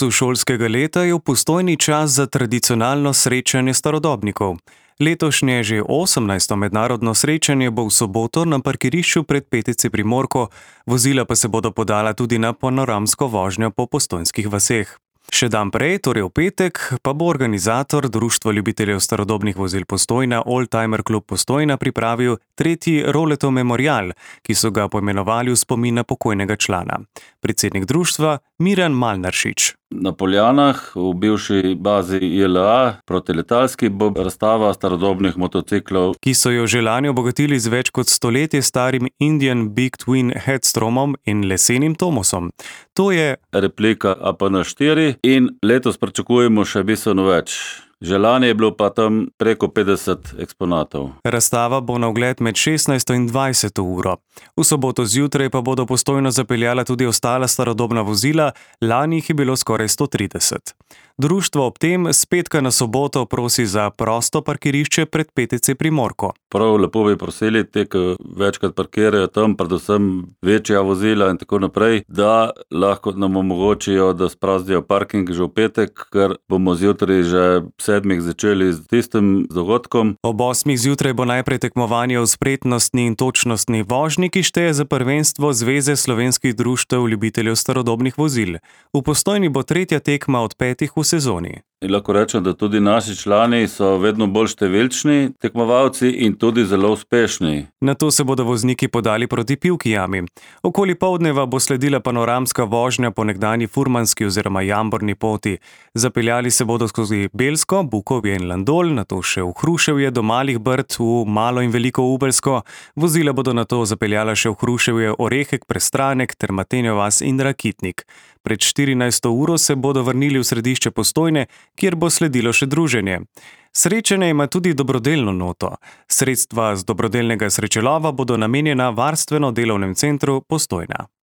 koncu šolskega leta je v Postojni čas za tradicionalno srečanje starodobnikov. Letošnje že 18. mednarodno srečanje bo v soboto na parkirišču pred PTC Primorko, vozila pa se bodo podala tudi na panoramsko vožnjo po postojnskih vaseh. Še dan prej, torej v petek, pa bo organizator Društvo ljubiteljev starodobnih vozil Postojna Oldtimer Klub Postojna pripravil 3. Roletov memorial, ki so ga poimenovali v spomin na pokojnega člana. Predsednik društva Miran Malnaršič. Na Poljanah v bivši bazi JLA protiletalski bo razstava starodobnih motociklov, ki so jo že lani obogatili z več kot stoletje starim Indian Big Twin Headstromom in lesenim Tomosom. To je replika APN4 in letos pričakujemo še bistveno več. Že lani je bilo pa tam preko 50 eksponatov. Razstava bo na ogled med 16. in 20. uro. V soboto zjutraj pa bodo Postojno zapeljala tudi ostala starodobna vozila, lani jih je bilo skoraj 130. Društvo ob tem s petka na soboto prosi za prosto parkirišče pred PTC Primorko. Prav lepo bi prosili te, ki večkrat parkirajo tam, predvsem večja vozila in tako naprej, da lahko nam omogočijo, da sprazdijo parking že v petek, ker bomo zjutraj že 7. začeli z tistim dogodkom. Ob 8. zjutraj bo najprej tekmovanje v spretnostni in točnostni vožnji, ki šteje za prvenstvo Zveze slovenskih društev ljubiteljev starodobnih vozil. V Postojni bo 3. tekma od 5. v sezoni. In lahko rečem, da tudi naši člani so vedno bolj številčni tekmovalci in tudi zelo uspešni. Nato se bodo vozniki podali proti Pivki jami. Okoli poldneva bo sledila panoramska vožnja po nekdanji furmanski oziroma jamborni poti. Zapeljali se bodo skozi Belsko, Bukovje in Landol, nato še v Hruševje do Malih Brd, v Malo in Veliko Ubelsko. Vozila bodo nato zapeljala še v Hruševje, Orehek, Prestranek ter Matenjo vas in Rakitnik. Pred 14. uro se bodo vrnili v središče Postojne, kjer bo sledilo še druženje. Srečanje ima tudi dobrodelno noto. Sredstva z dobrodelnega srečelova bodo namenjena varstveno-delovnem centru Postojna.